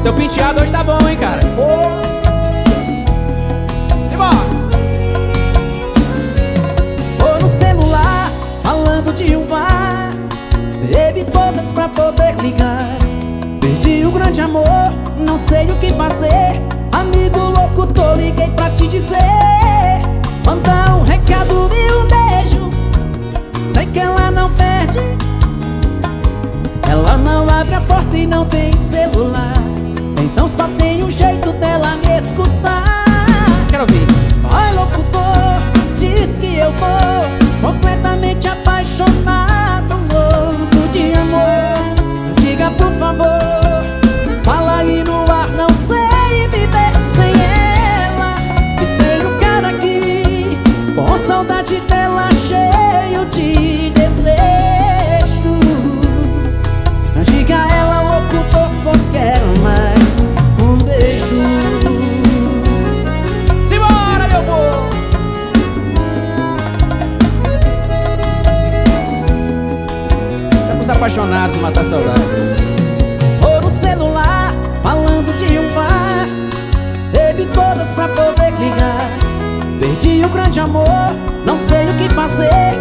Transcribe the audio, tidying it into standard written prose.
Seu penteado hoje tá bom, hein, cara? Tô no celular, falando de um bar. Bebi todas pra poder ligar. Perdi o grande amor, não sei o que fazer. Amigo louco, tô liguei pra te dizer. Mandar um recado e um beijo. Sei que ela não perde. Ela não abre a porta e não tem celular. Então só tem um jeito dela me escutar. Quero ouvir. Oi, locutor, diz que eu tô completamente apaixonado, louco de amor. Diga por favor, fala aí no ar, não sei viver sem ela. E tem um cara aqui, com saudade dela, cheio de desejo. Diga a ela, locutor, só quero mais um beijo. Simbora, meu povo! Isso é pros apaixonados matar a saudade. Tô no celular, falando de um bar. Bebi todas pra poder ligar. Perdi o grande amor, não sei o que fazer.